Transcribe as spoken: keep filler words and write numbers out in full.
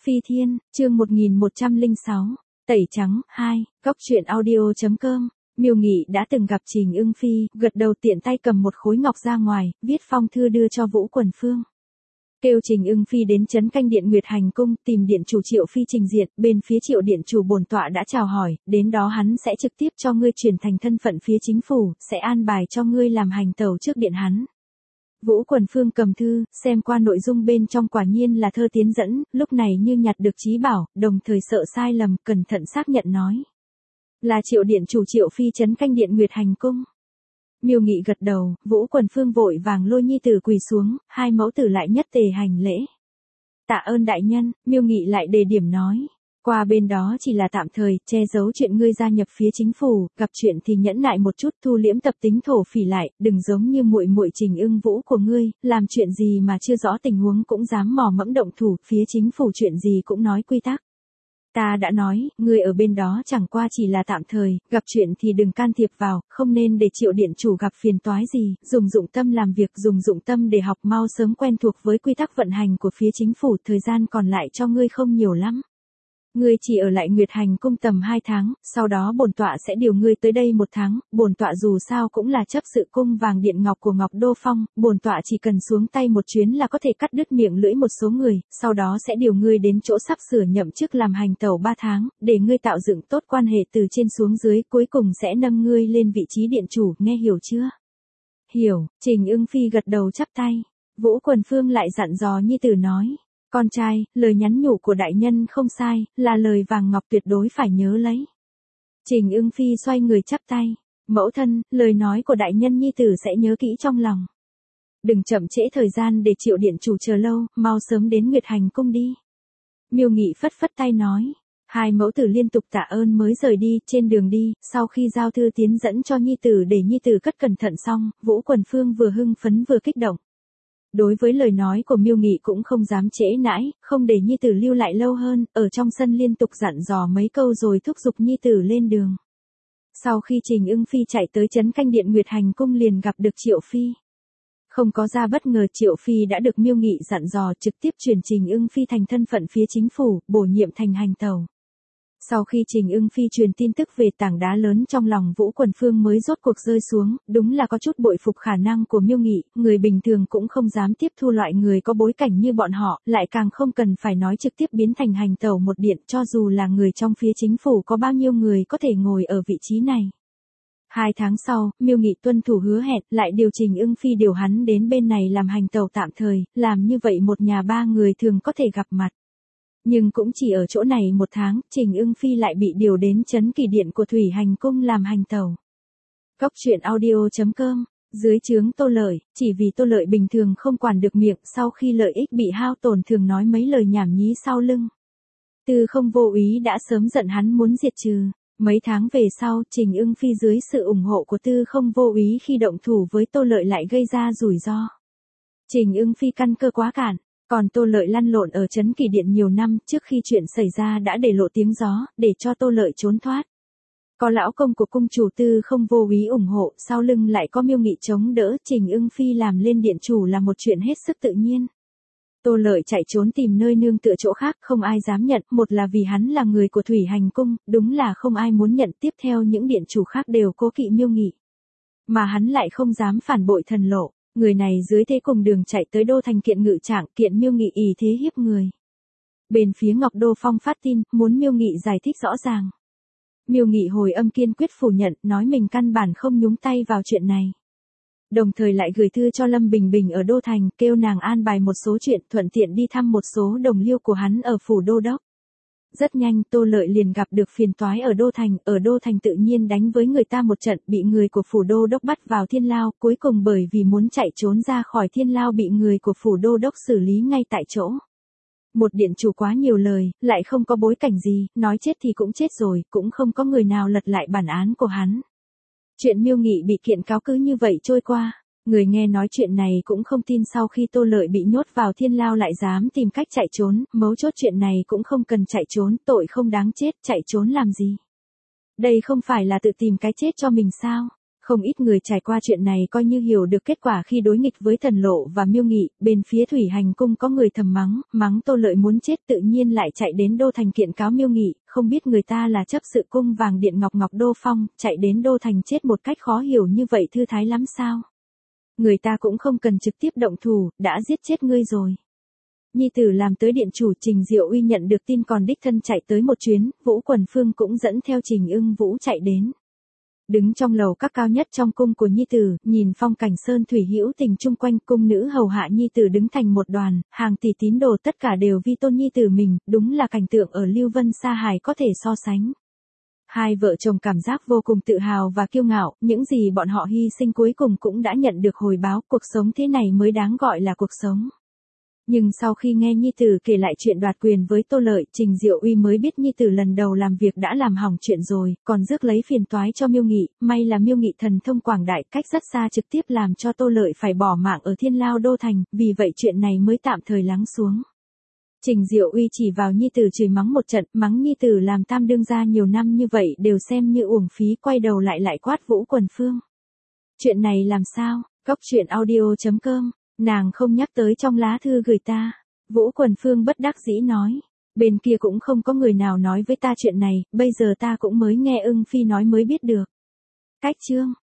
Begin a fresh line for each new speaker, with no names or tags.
Phi Thiên, chương một nghìn một trăm lẻ sáu, Tẩy Trắng, hai, Góc truyện audio chấm com. Miêu Nghị đã từng gặp Trình Ưng Phi, gật đầu tiện tay cầm một khối ngọc ra ngoài, viết phong thư đưa cho Vũ Quần Phương. Kêu Trình Ưng Phi đến trấn canh điện Nguyệt Hành Cung, tìm điện chủ Triệu Phi trình diện, bên phía Triệu điện chủ bổn tọa đã chào hỏi, đến đó hắn sẽ trực tiếp cho ngươi chuyển thành thân phận phía chính phủ, sẽ an bài cho ngươi làm hành tẩu trước điện hắn. Vũ Quần Phương cầm thư, xem qua nội dung bên trong quả nhiên là thơ tiến dẫn, lúc này như nhặt được trí bảo, đồng thời sợ sai lầm, cẩn thận xác nhận nói. Là Triệu điện chủ Triệu Phi trấn canh điện Nguyệt Hành Cung. Miêu Nghị gật đầu, Vũ Quần Phương vội vàng lôi nhi tử quỳ xuống, hai mẫu tử lại nhất tề hành lễ. Tạ ơn đại nhân, Miêu Nghị lại đề điểm nói. Qua bên đó chỉ là tạm thời, che giấu chuyện ngươi gia nhập phía chính phủ, gặp chuyện thì nhẫn nại một chút, thu liễm tập tính thổ phỉ lại, đừng giống như muội muội Trình Ưng Vũ của ngươi, làm chuyện gì mà chưa rõ tình huống cũng dám mò mẫm động thủ, phía chính phủ chuyện gì cũng nói quy tắc. Ta đã nói, ngươi ở bên đó chẳng qua chỉ là tạm thời, gặp chuyện thì đừng can thiệp vào, không nên để Triệu điện chủ gặp phiền toái gì, dùng dụng tâm làm việc, dùng dụng tâm để học mau sớm quen thuộc với quy tắc vận hành của phía chính phủ, thời gian còn lại cho ngươi không nhiều lắm. Ngươi chỉ ở lại Nguyệt Hành Cung tầm hai tháng, sau đó bổn tọa sẽ điều ngươi tới đây một tháng, bổn tọa dù sao cũng là chấp sự cung vàng điện ngọc của Ngọc Đô Phong, bổn tọa chỉ cần xuống tay một chuyến là có thể cắt đứt miệng lưỡi một số người, sau đó sẽ điều ngươi đến chỗ sắp sửa nhậm chức làm hành tẩu ba tháng, để ngươi tạo dựng tốt quan hệ từ trên xuống dưới, cuối cùng sẽ nâng ngươi lên vị trí điện chủ, nghe hiểu chưa? Hiểu, Trình Ưng Phi gật đầu chắp tay. Vũ Quần Phương lại dặn dò nhi tử nói. Con trai, lời nhắn nhủ của đại nhân không sai, là lời vàng ngọc tuyệt đối phải nhớ lấy. Trình Ưng Phi xoay người chắp tay. Mẫu thân, lời nói của đại nhân nhi tử sẽ nhớ kỹ trong lòng. Đừng chậm trễ thời gian để Triệu điện chủ chờ lâu, mau sớm đến Nguyệt Hành Cung đi. Miêu Nghị phất phất tay nói. Hai mẫu tử liên tục tạ ơn mới rời đi, trên đường đi, sau khi giao thư tiến dẫn cho nhi tử để nhi tử cất cẩn thận xong, Vũ Quần Phương vừa hưng phấn vừa kích động. Đối với lời nói của Miêu Nghị cũng không dám trễ nãi, không để nhi tử lưu lại lâu hơn, ở trong sân liên tục dặn dò mấy câu rồi thúc giục nhi tử lên đường. Sau khi Trình Ưng Phi chạy tới trấn canh điện Nguyệt Hành Cung liền gặp được Triệu Phi. Không có ra bất ngờ, Triệu Phi đã được Miêu Nghị dặn dò trực tiếp chuyển Trình Ưng Phi thành thân phận phía chính phủ, bổ nhiệm thành hành tẩu. Sau khi Trình Ưng Phi truyền tin tức về tảng đá lớn trong lòng Vũ Quần Phương mới rốt cuộc rơi xuống, đúng là có chút bội phục khả năng của Miêu Nghị, người bình thường cũng không dám tiếp thu loại người có bối cảnh như bọn họ, lại càng không cần phải nói trực tiếp biến thành hành tẩu một điện, cho dù là người trong phía chính phủ có bao nhiêu người có thể ngồi ở vị trí này. Hai tháng sau, Miêu Nghị tuân thủ hứa hẹn, lại điều Trình Ưng Phi điều hắn đến bên này làm hành tẩu tạm thời, làm như vậy một nhà ba người thường có thể gặp mặt. Nhưng cũng chỉ ở chỗ này một tháng, Trình Ưng Phi lại bị điều đến trấn kỳ điện của Thủy Hành Cung làm hành tẩu. Góc truyện audio chấm com, dưới trướng Tô Lợi, chỉ vì Tô Lợi bình thường không quản được miệng, sau khi lợi ích bị hao tổn thường nói mấy lời nhảm nhí sau lưng. Tư Không Vô Úy đã sớm giận hắn muốn diệt trừ. Mấy tháng về sau, Trình Ưng Phi dưới sự ủng hộ của Tư Không Vô Úy khi động thủ với Tô Lợi lại gây ra rủi ro. Trình Ưng Phi căn cơ quá cản. Còn Tô Lợi lăn lộn ở trấn kỳ điện nhiều năm, trước khi chuyện xảy ra đã để lộ tiếng gió, để cho Tô Lợi trốn thoát. Có lão công của cung chủ Tư Không Vô Úy ủng hộ, sau lưng lại có Miêu Nghị chống đỡ, Trình Ưng Phi làm lên điện chủ là một chuyện hết sức tự nhiên. Tô Lợi chạy trốn tìm nơi nương tựa chỗ khác, không ai dám nhận, một là vì hắn là người của Thủy Hành Cung, đúng là không ai muốn nhận, tiếp theo những điện chủ khác đều cố kỵ Miêu Nghị. Mà hắn lại không dám phản bội thần lộ. Người này dưới thế cùng đường chạy tới Đô Thành kiện ngự trạng, kiện Miêu Nghị ỷ thế hiếp người. Bên phía Ngọc Đô Phong phát tin, muốn Miêu Nghị giải thích rõ ràng. Miêu Nghị hồi âm kiên quyết phủ nhận, nói mình căn bản không nhúng tay vào chuyện này. Đồng thời lại gửi thư cho Lâm Bình Bình ở Đô Thành, kêu nàng an bài một số chuyện, thuận tiện đi thăm một số đồng liêu của hắn ở phủ Đô Đốc. Rất nhanh Tô Lợi liền gặp được phiền toái ở Đô Thành, ở Đô Thành tự nhiên đánh với người ta một trận, bị người của phủ Đô Đốc bắt vào thiên lao, cuối cùng bởi vì muốn chạy trốn ra khỏi thiên lao bị người của phủ Đô Đốc xử lý ngay tại chỗ. Một điện chủ quá nhiều lời, lại không có bối cảnh gì, nói chết thì cũng chết rồi, cũng không có người nào lật lại bản án của hắn. Chuyện Miêu Nghị bị kiện cáo cứ như vậy trôi qua. Người nghe nói chuyện này cũng không tin, sau khi Tô Lợi bị nhốt vào thiên lao lại dám tìm cách chạy trốn, mấu chốt chuyện này cũng không cần chạy trốn, tội không đáng chết, chạy trốn làm gì? Đây không phải là tự tìm cái chết cho mình sao? Không ít người trải qua chuyện này coi như hiểu được kết quả khi đối nghịch với Thần Lộ và Miêu Nghị, bên phía Thủy Hành Cung có người thầm mắng, mắng Tô Lợi muốn chết tự nhiên lại chạy đến Đô Thành kiện cáo Miêu Nghị, không biết người ta là chấp sự cung vàng điện ngọc ngọc Đô Phong, chạy đến Đô Thành chết một cách khó hiểu như vậy thư thái lắm sao? Người ta cũng không cần trực tiếp động thủ, đã giết chết ngươi rồi. Nhi tử làm tới điện chủ, Trình Diệu Uy nhận được tin còn đích thân chạy tới một chuyến, Vũ Quần Phương cũng dẫn theo Trình Ưng Vũ chạy đến. Đứng trong lầu các cao nhất trong cung của Nhi tử, nhìn phong cảnh sơn thủy hữu tình chung quanh, cung nữ hầu hạ Nhi tử đứng thành một đoàn, hàng tỷ tín đồ tất cả đều vi tôn Nhi tử mình, đúng là cảnh tượng ở Lưu Vân Sa Hải có thể so sánh. Hai vợ chồng cảm giác vô cùng tự hào và kiêu ngạo, những gì bọn họ hy sinh cuối cùng cũng đã nhận được hồi báo, cuộc sống thế này mới đáng gọi là cuộc sống. Nhưng sau khi nghe Nhi tử kể lại chuyện đoạt quyền với Tô Lợi, Trình Diệu Uy mới biết Nhi tử lần đầu làm việc đã làm hỏng chuyện rồi, còn rước lấy phiền toái cho Miêu Nghị, may là Miêu Nghị thần thông quảng đại, cách rất xa trực tiếp làm cho Tô Lợi phải bỏ mạng ở Thiên Lao Đô Thành, vì vậy chuyện này mới tạm thời lắng xuống. Trình Diệu Uy chỉ vào Nhi tử chửi mắng một trận, mắng Nhi tử làm tam đương gia nhiều năm như vậy đều xem như uổng phí, quay đầu lại lại quát Vũ Quần Phương. Chuyện này làm sao? Cóc truyện audio chấm com. Nàng không nhắc tới trong lá thư gửi ta. Vũ Quần Phương bất đắc dĩ nói. Bên kia cũng không có người nào nói với ta chuyện này, bây giờ ta cũng mới nghe Ưng Phi nói mới biết được. Cách chương.